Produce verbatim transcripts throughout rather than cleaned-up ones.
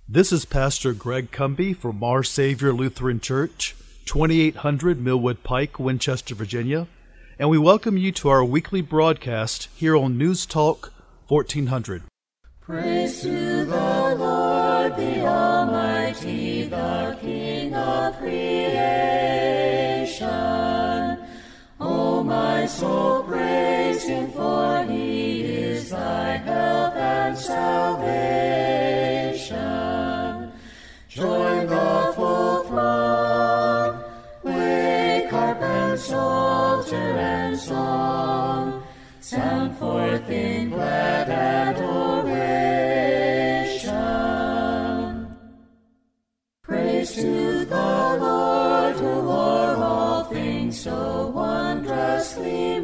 This is Pastor Greg Cumby from Our Savior Lutheran Church, twenty-eight hundred Millwood Pike, Winchester, Virginia, and we welcome you to our weekly broadcast here on News Talk fourteen hundred. Praise to the Lord, the Almighty, the King of creation. O my soul, praise Him, for He is thy help and salvation. Join the full throng, wake harp and psalter and song, sound forth in glad adoration. Praise to the Lord, who o'er all things so wondrously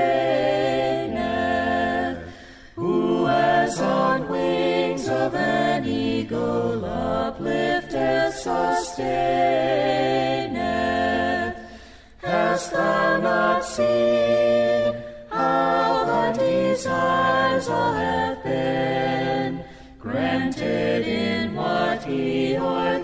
reigneth, who as on wings of an eagle uplifteth, sustaineth. Hast thou not seen how the desires all have been granted in what He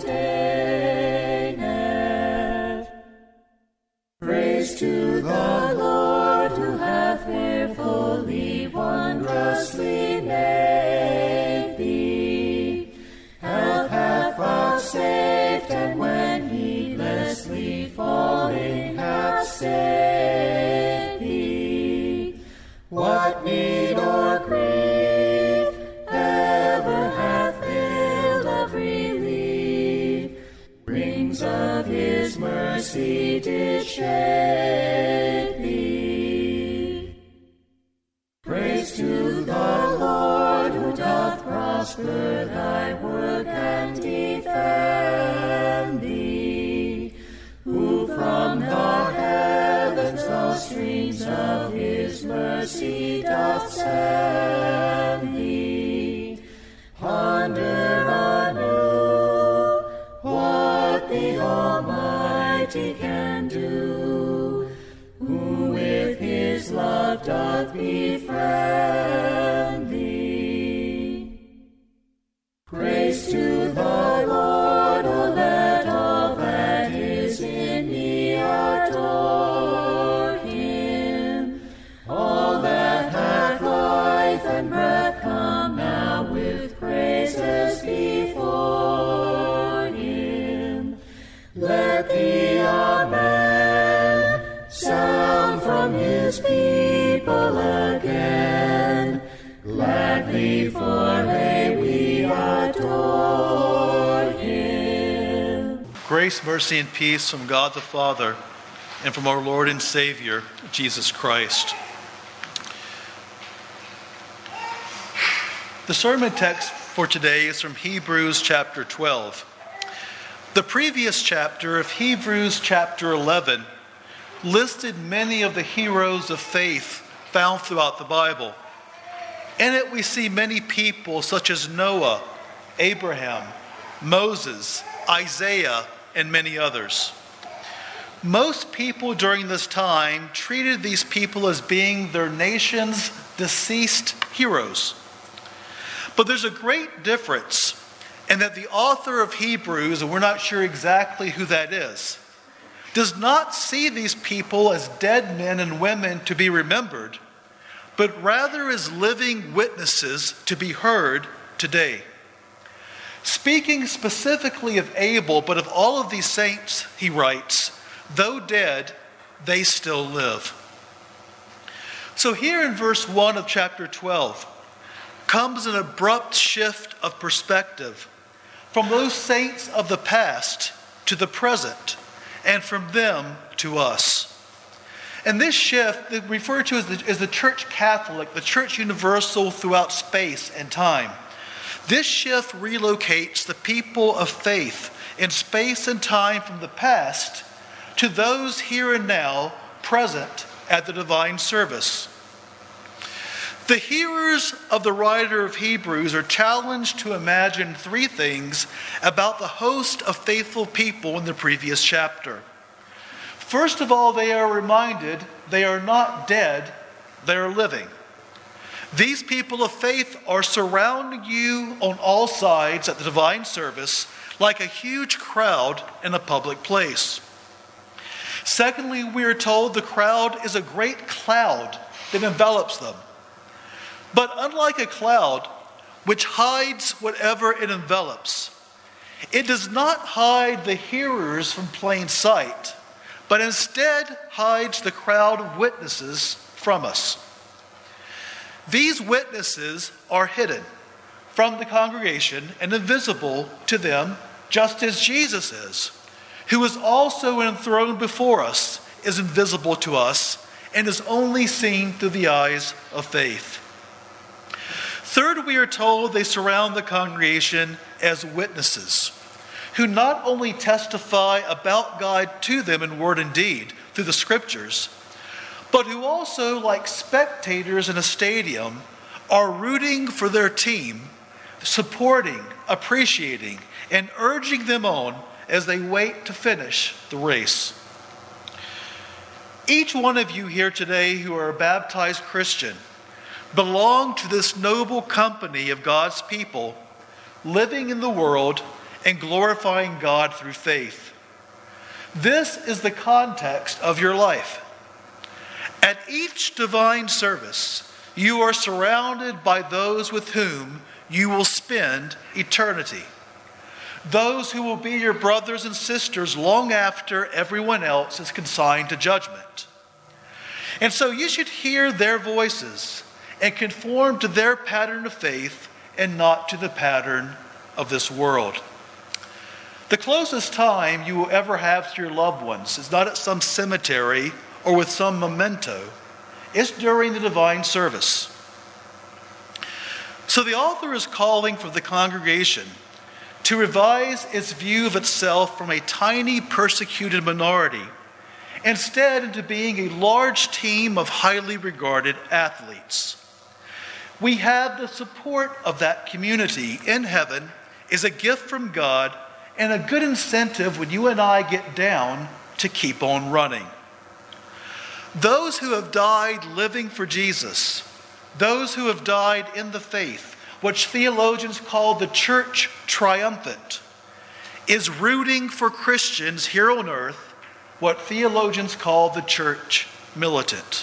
ordaineth? Praise to the Lord, who hath fearfully, wondrously made thee. Health hath vouchsafed, and when heedlessly falling hath saved thee. What need or grief ever hath failed of relief? Rings of His mercy did shade thee. Praise to the Lord, who doth prosper thy work and defend thee, who from the heavens the streams of His mercy doth send thee. Ponder anew what the Almighty can do, who with His love doth befriend thee. Praise to the Lord, O let all that is in me adore Him. All that hath life and breath, come now with praises before Him. Let the Amen sound from His people again. Gladly for hey we adore Him. Grace, mercy, and peace from God the Father and from our Lord and Savior, Jesus Christ. The sermon text for today is from Hebrews chapter twelve. The previous chapter of Hebrews chapter eleven listed many of the heroes of faith found throughout the Bible. In it we see many people such as Noah, Abraham, Moses, Isaiah, and many others. Most people during this time treated these people as being their nation's deceased heroes. But there's a great difference in that the author of Hebrews, and we're not sure exactly who that is, does not see these people as dead men and women to be remembered, but rather as living witnesses to be heard today. Speaking specifically of Abel, but of all of these saints, he writes, though dead, they still live. So here in verse one of chapter twelve comes an abrupt shift of perspective from those saints of the past to the present, and from them to us. And this shift, referred to as the, as the Church Catholic, the Church Universal throughout space and time. This shift relocates the people of faith in space and time from the past to those here and now present at the divine service. The hearers of the writer of Hebrews are challenged to imagine three things about the host of faithful people in the previous chapter. First of all, they are reminded they are not dead, they are living. These people of faith are surrounding you on all sides at the divine service like a huge crowd in a public place. Secondly, we are told the crowd is a great cloud that envelops them. But unlike a cloud, which hides whatever it envelops, it does not hide the hearers from plain sight, but instead hides the crowd of witnesses from us. These witnesses are hidden from the congregation and invisible to them, just as Jesus is, who is also enthroned before us, is invisible to us and is only seen through the eyes of faith. Third, we are told they surround the congregation as witnesses, who not only testify about God to them in word and deed through the scriptures, but who also, like spectators in a stadium, are rooting for their team, supporting, appreciating, and urging them on as they wait to finish the race. Each one of you here today who are a baptized Christian belong to this noble company of God's people living in the world and glorifying God through faith. This is the context of your life. At each divine service, you are surrounded by those with whom you will spend eternity. Those who will be your brothers and sisters long after everyone else is consigned to judgment. And so you should hear their voices and conform to their pattern of faith and not to the pattern of this world. The closest time you will ever have to your loved ones is not at some cemetery or with some memento. It's during the divine service. So the author is calling for the congregation to revise its view of itself from a tiny persecuted minority instead into being a large team of highly regarded athletes. We have the support of that community in heaven is a gift from God and a good incentive when you and I get down to keep on running. Those who have died living for Jesus, those who have died in the faith, which theologians call the church triumphant, is rooting for Christians here on earth, what theologians call the church militant.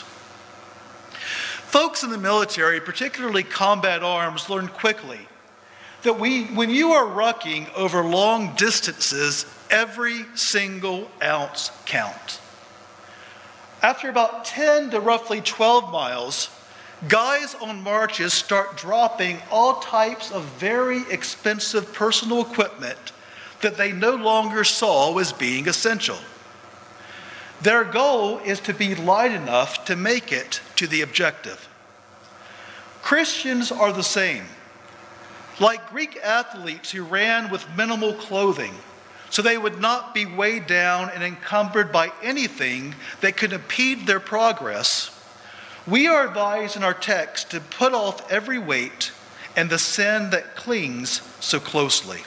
Folks in the military, particularly combat arms, learn quickly that we, when you are rucking over long distances, every single ounce counts. After about ten to roughly twelve miles, guys on marches start dropping all types of very expensive personal equipment that they no longer saw as being essential. Their goal is to be light enough to make it to the objective. Christians are the same. Like Greek athletes who ran with minimal clothing, so they would not be weighed down and encumbered by anything that could impede their progress, we are advised in our text to put off every weight and the sin that clings so closely.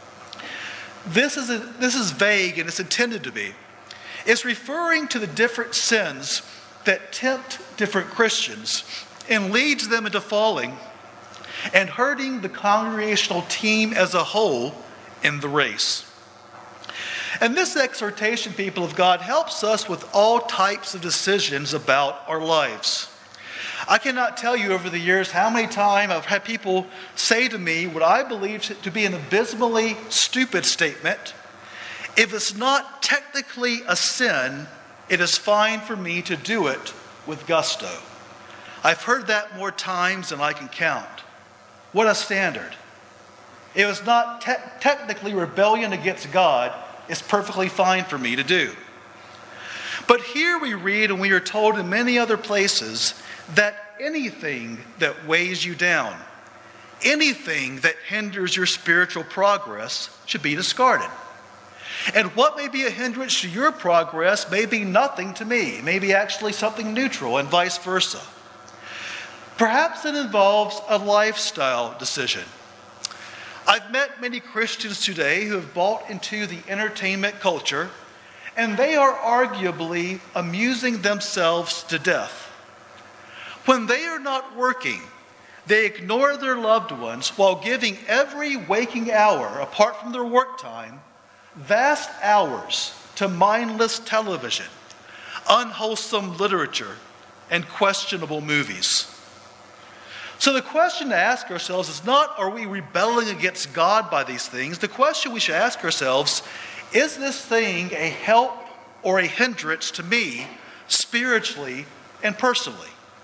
This is, a, this is vague and it's intended to be. It's referring to the different sins that tempt different Christians and leads them into falling and hurting the congregational team as a whole in the race. And this exhortation, people of God, helps us with all types of decisions about our lives. I cannot tell you over the years how many times I've had people say to me what I believe to be an abysmally stupid statement. If it's not technically a sin, it is fine for me to do it with gusto. I've heard that more times than I can count. What a standard. If it's not te- technically rebellion against God, it's perfectly fine for me to do. But here we read, and we are told in many other places, that anything that weighs you down, anything that hinders your spiritual progress should be discarded. And what may be a hindrance to your progress may be nothing to me. It may be actually something neutral and vice versa. Perhaps it involves a lifestyle decision. I've met many Christians today who have bought into the entertainment culture, and they are arguably amusing themselves to death. When they are not working They ignore their loved ones while giving every waking hour, apart from their work time, vast hours to mindless television, unwholesome literature, and questionable movies. So the question to ask ourselves is not, are we rebelling against God by these things? The question we should ask ourselves, is this thing a help or a hindrance to me spiritually and personally?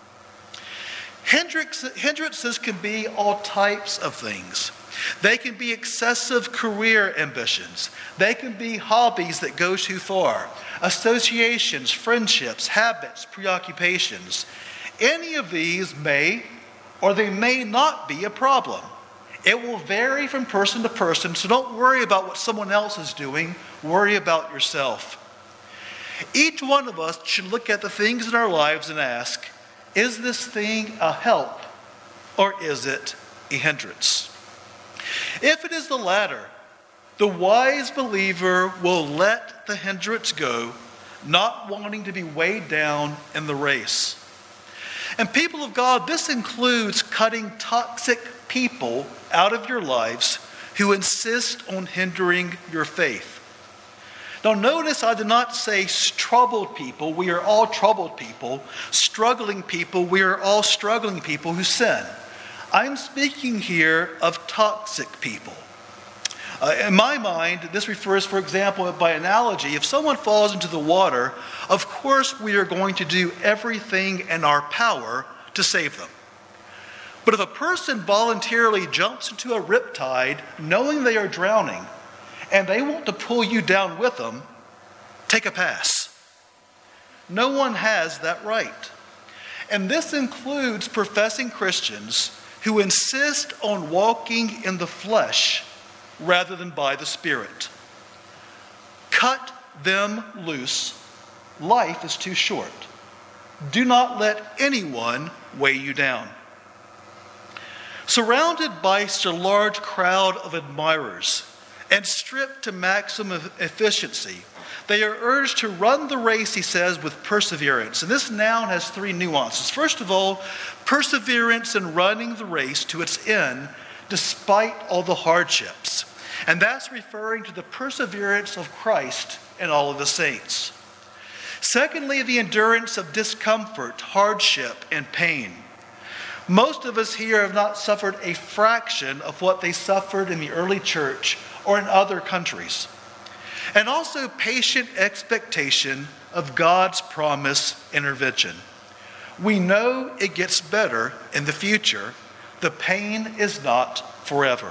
Hindrances can be all types of things. They can be excessive career ambitions. They can be hobbies that go too far, associations, friendships, habits, preoccupations. Any of these may or they may not be a problem. It will vary from person to person, so don't worry about what someone else is doing. Worry about yourself. Each one of us should look at the things in our lives and ask, is this thing a help or is it a hindrance? If it is the latter, the wise believer will let the hindrance go, not wanting to be weighed down in the race. And people of God, this includes cutting toxic people out of your lives who insist on hindering your faith. Now notice I did not say troubled people. We are all troubled people. Struggling people. We are all struggling people who sin. I'm speaking here of toxic people. Uh, in my mind, this refers, for example, by analogy, if someone falls into the water, of course we are going to do everything in our power to save them. But if a person voluntarily jumps into a riptide knowing they are drowning, and they want to pull you down with them, take a pass. No one has that right. And this includes professing Christians who insist on walking in the flesh rather than by the Spirit. Cut them loose. Life is too short. Do not let anyone weigh you down. Surrounded by such a large crowd of admirers, and stripped to maximum efficiency, they are urged to run the race, he says, with perseverance. And this noun has three nuances. First of all, perseverance in running the race to its end despite all the hardships. And that's referring to the perseverance of Christ and all of the saints. Secondly, the endurance of discomfort, hardship, and pain. Most of us here have not suffered a fraction of what they suffered in the early church or in other countries. And also patient expectation of God's promise intervention. We know it gets better in the future. The pain is not forever.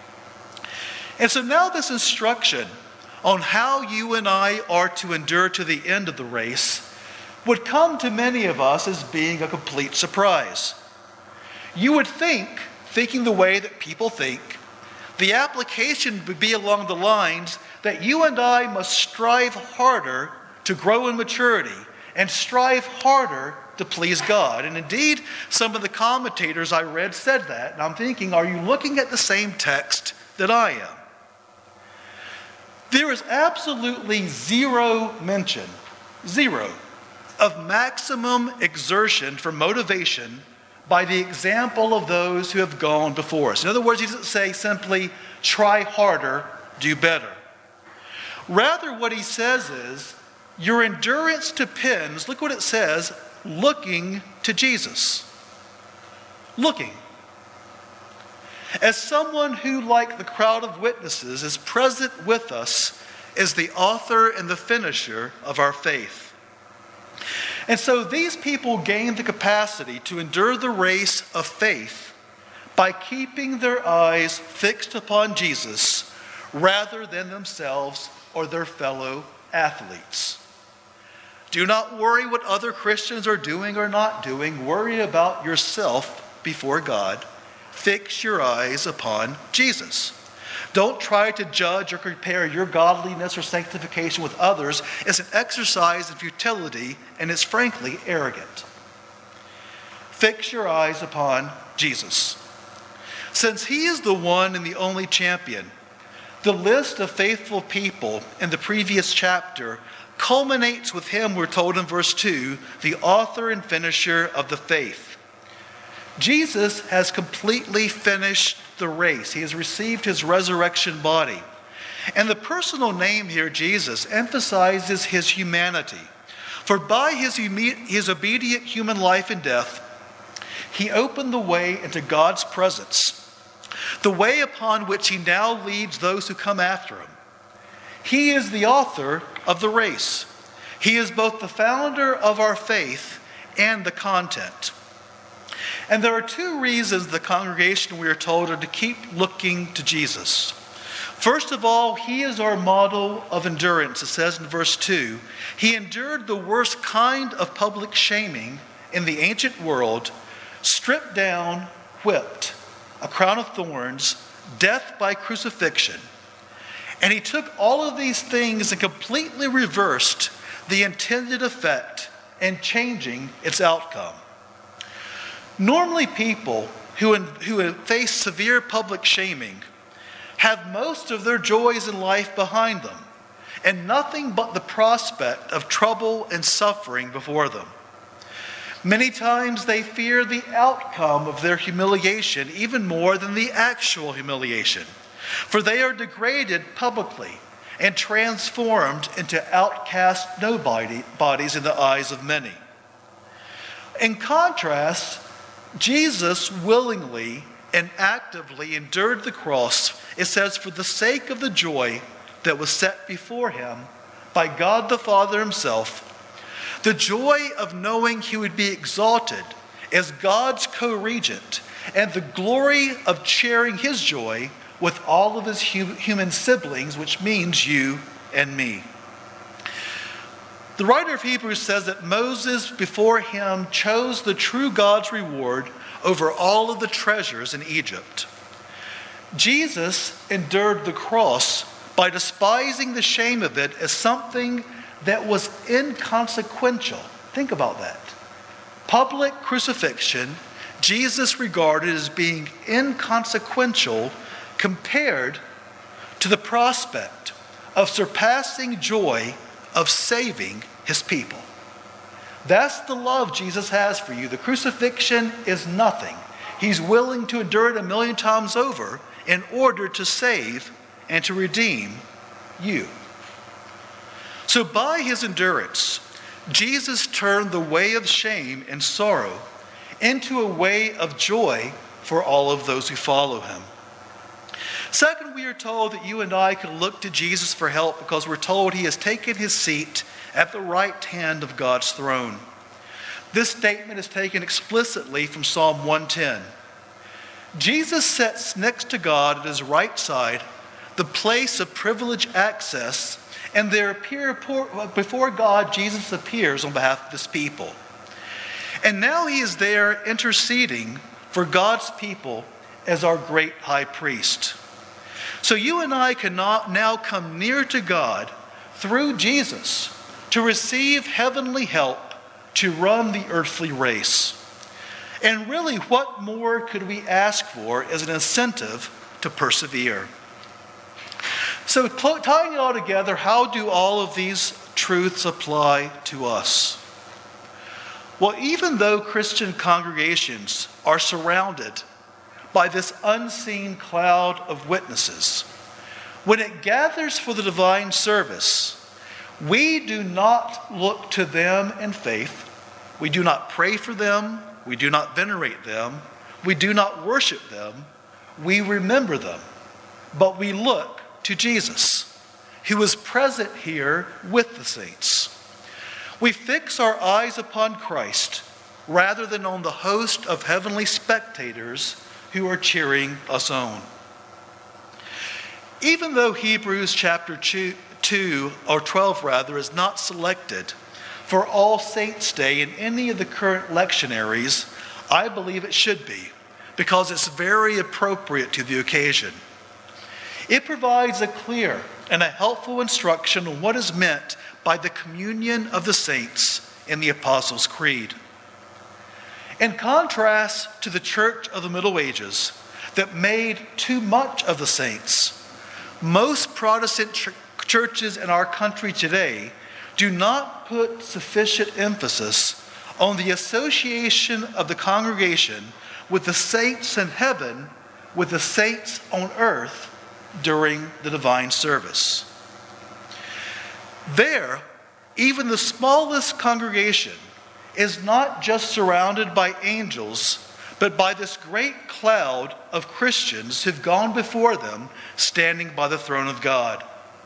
And so now this instruction on how you and I are to endure to the end of the race would come to many of us as being a complete surprise. You would think, thinking the way that people think, the application would be along the lines that you and I must strive harder to grow in maturity and strive harder to please God. And indeed, some of the commentators I read said that. And I'm thinking, are you looking at the same text that I am? There is absolutely zero mention, zero, of maximum exertion for motivation by the example of those who have gone before us. In other words, he doesn't say simply, try harder, do better. Rather, what he says is, your endurance depends, look what it says, looking to Jesus. Looking. As someone who, like the crowd of witnesses, is present with us as the author and the finisher of our faith. And so these people gain the capacity to endure the race of faith by keeping their eyes fixed upon Jesus rather than themselves or their fellow athletes. Do not worry what other Christians are doing or not doing. Worry about yourself before God. Fix your eyes upon Jesus. Don't try to judge or compare your godliness or sanctification with others. It's an exercise in futility, and it's frankly arrogant. Fix your eyes upon Jesus. Since he is the one and the only champion, the list of faithful people in the previous chapter culminates with him, we're told in verse two, the author and finisher of the faith. Jesus has completely finished the race. He has received his resurrection body. And the personal name here, Jesus, emphasizes his humanity. For by his, his obedient human life and death, he opened the way into God's presence, the way upon which he now leads those who come after him. He is the author of the race. He is both the founder of our faith and the content. And there are two reasons the congregation, we are told, are to keep looking to Jesus. First of all, he is our model of endurance. It says in verse two, he endured the worst kind of public shaming in the ancient world, stripped down, whipped, a crown of thorns, death by crucifixion. And he took all of these things and completely reversed the intended effect and changing its outcome. Normally, people who, who face severe public shaming have most of their joys in life behind them and nothing but the prospect of trouble and suffering before them. Many times they fear the outcome of their humiliation even more than the actual humiliation, for they are degraded publicly and transformed into outcast nobody bodies in the eyes of many. In contrast, Jesus willingly and actively endured the cross, it says, for the sake of the joy that was set before him by God the Father himself, the joy of knowing he would be exalted as God's co-regent, and the glory of sharing his joy with all of his human siblings, which means you and me. The writer of Hebrews says that Moses before him chose the true God's reward over all of the treasures in Egypt. Jesus endured the cross by despising the shame of it as something that was inconsequential. Think about that. Public crucifixion, Jesus regarded as being inconsequential compared to the prospect of surpassing joy of saving his people. That's the love Jesus has for you. The crucifixion is nothing. He's willing to endure it a million times over in order to save and to redeem you. So by his endurance, Jesus turned the way of shame and sorrow into a way of joy for all of those who follow him. Second, we are told that you and I can look to Jesus for help because we're told he has taken his seat at the right hand of God's throne. This statement is taken explicitly from Psalm one ten. Jesus sits next to God at his right side, the place of privileged access, and there appear before God, Jesus appears on behalf of his people. And now he is there interceding for God's people as our great high priest. So you and I can now come near to God through Jesus to receive heavenly help to run the earthly race. And really, what more could we ask for as an incentive to persevere? So tying it all together, how do all of these truths apply to us? Well, even though Christian congregations are surrounded by this unseen cloud of witnesses, when it gathers for the divine service, we do not look to them in faith. We do not pray for them. We do not venerate them. We do not worship them. We remember them. But we look to Jesus, who is present here with the saints. We fix our eyes upon Christ rather than on the host of heavenly spectators who are cheering us on. Even though Hebrews chapter two, or twelve rather, is not selected for All Saints' Day in any of the current lectionaries, I believe it should be, because it's very appropriate to the occasion. It provides a clear and a helpful instruction on what is meant by the communion of the saints in the Apostles' Creed. In contrast to the church of the Middle Ages that made too much of the saints, most Protestant ch- churches in our country today do not put sufficient emphasis on the association of the congregation with the saints in heaven, with the saints on earth during the divine service. There, even the smallest congregation is not just surrounded by angels, but by this great cloud of Christians who've gone before them, standing by the throne of God.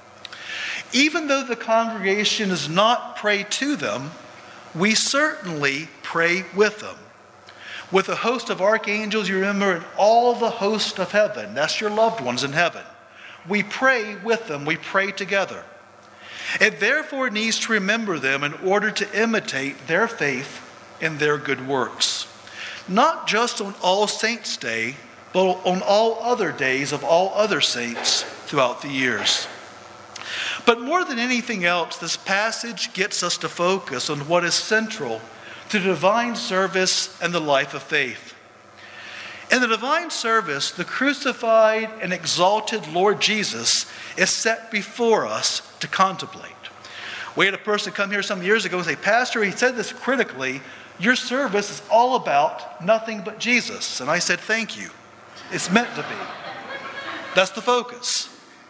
Even though the congregation does not pray to them, we certainly pray with them. With a host of archangels, you remember, and all the host of heaven, that's your loved ones in heaven. We pray with them, we pray together. It therefore needs to remember them in order to imitate their faith and their good works. Not just on All Saints' Day, but on all other days of all other saints throughout the years. But more than anything else, this passage gets us to focus on what is central to the divine service and the life of faith. In the divine service, the crucified and exalted Lord Jesus is set before us to contemplate. We had a person come here some years ago and say, "Pastor, he said this critically, your service is all about nothing but Jesus." And I said, "Thank you. It's meant to be. That's the focus."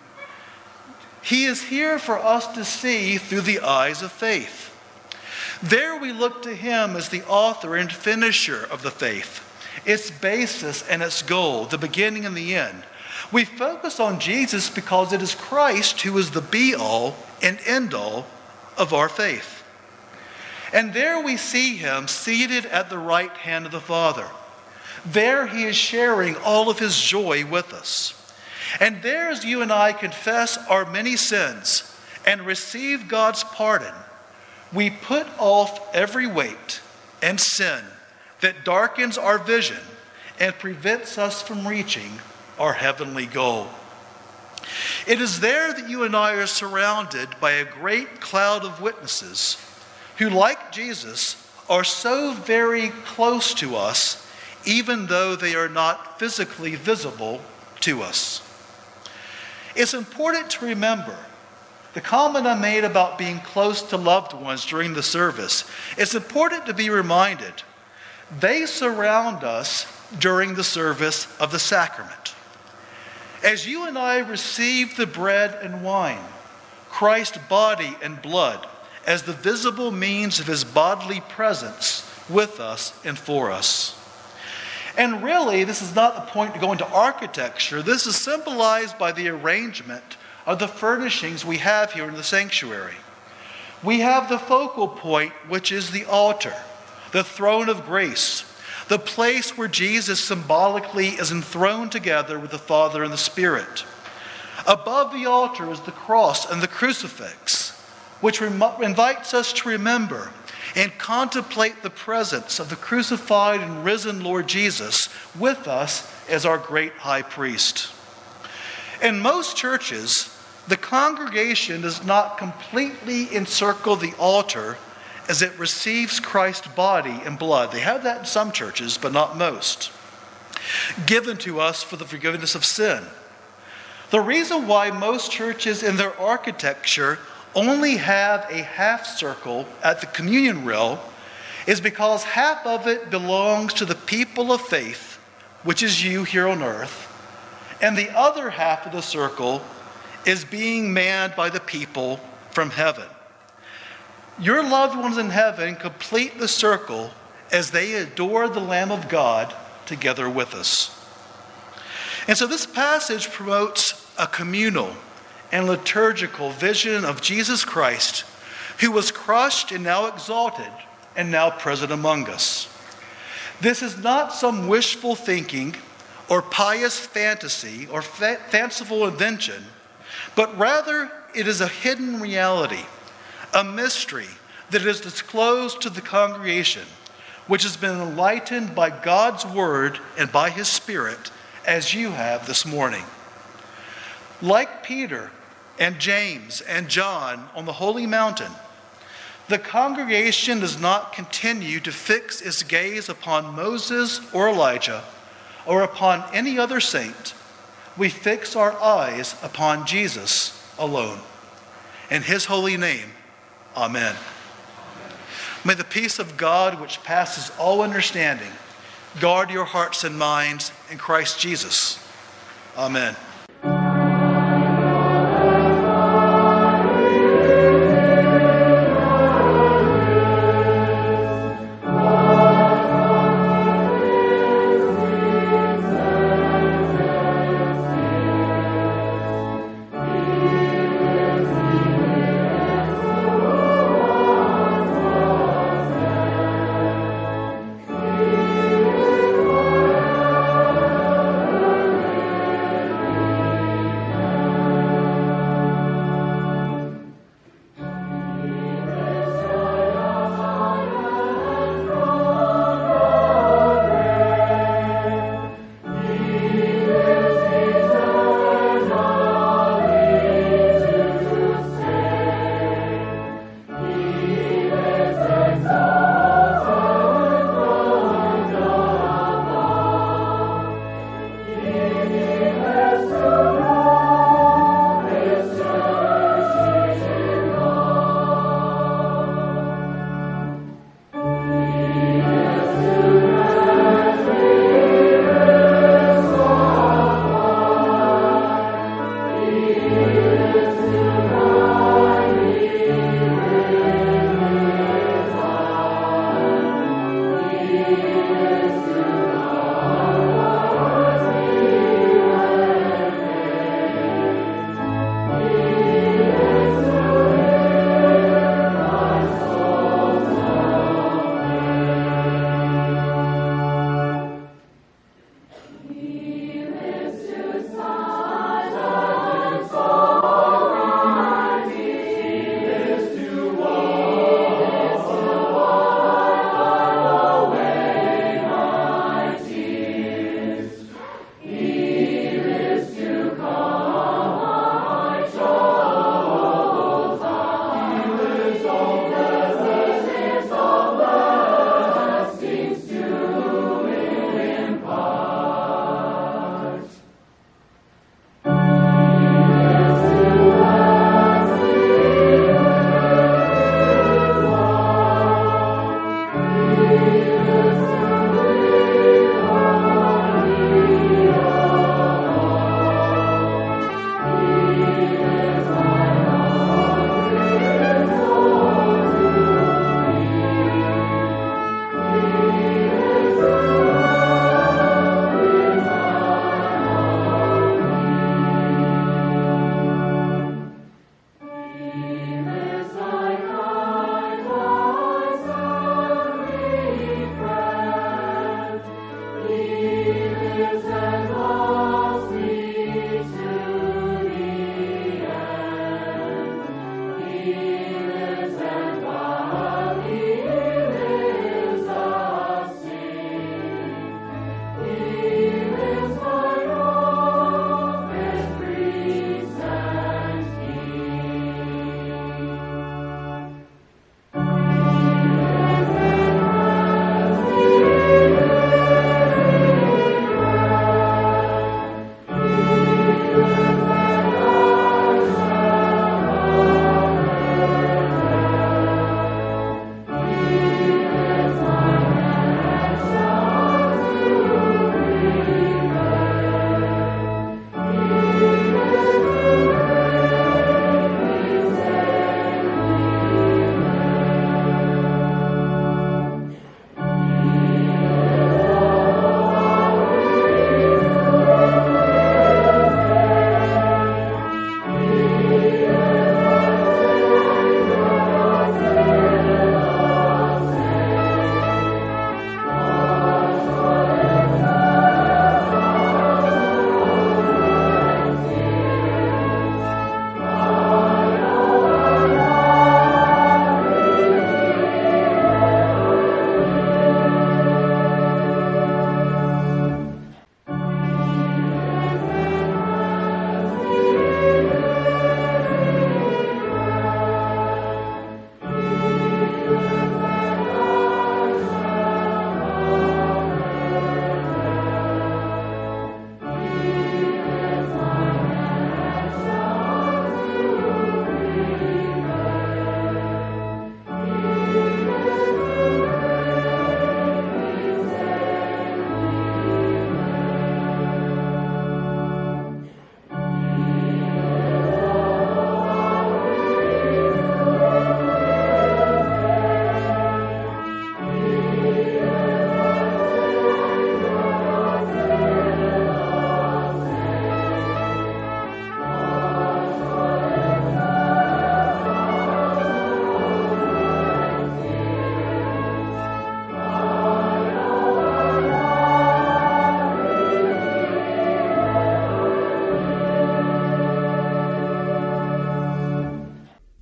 He is here for us to see through the eyes of faith. There we look to him as the author and finisher of the faith, its basis and its goal, the beginning and the end. We focus on Jesus because it is Christ who is the be-all and end-all of our faith. And there we see him seated at the right hand of the Father. There he is sharing all of his joy with us. And there, as you and I confess our many sins and receive God's pardon, we put off every weight and sin that darkens our vision and prevents us from reaching our heavenly goal. It is there that you and I are surrounded by a great cloud of witnesses who, like Jesus, are so very close to us, even though they are not physically visible to us. It's important to remember the comment I made about being close to loved ones during the service. It's important to be reminded they surround us during the service of the sacrament. As you and I receive the bread and wine, Christ's body and blood, as the visible means of his bodily presence with us and for us. And really, this is not the point to go into architecture. This is symbolized by the arrangement of the furnishings we have here in the sanctuary. We have the focal point, which is the altar, the throne of grace, the place where Jesus symbolically is enthroned together with the Father and the Spirit. Above the altar is the cross and the crucifix, which rem- invites us to remember and contemplate the presence of the crucified and risen Lord Jesus with us as our great high priest. In most churches, the congregation does not completely encircle the altar as it receives Christ's body and blood. They have that in some churches, but not most, given to us for the forgiveness of sin. The reason why most churches in their architecture only have a half circle at the communion rail is because half of it belongs to the people of faith, which is you here on earth, and the other half of the circle is being manned by the people from heaven. Your loved ones in heaven complete the circle as they adore the Lamb of God together with us. And so this passage promotes a communal and liturgical vision of Jesus Christ, who was crushed and now exalted and now present among us. This is not some wishful thinking or pious fantasy or fa- fanciful invention, but rather it is a hidden reality, a mystery that is disclosed to the congregation, which has been enlightened by God's word and by his Spirit, as you have this morning. Like Peter and James and John on the holy mountain, the congregation does not continue to fix its gaze upon Moses or Elijah or upon any other saint. We fix our eyes upon Jesus alone. In his holy name, amen. May the peace of God, which passes all understanding, Guard your hearts and minds in Christ Jesus. Amen.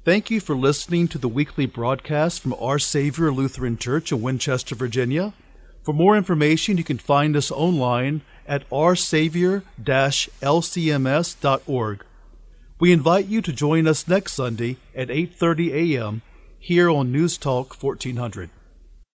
Thank you for listening to the weekly broadcast from Our Savior Lutheran Church in Winchester, Virginia. For more information, you can find us online at our savior dash l c m s dot org. We invite you to join us next Sunday at eight thirty a.m. here on News Talk fourteen hundred.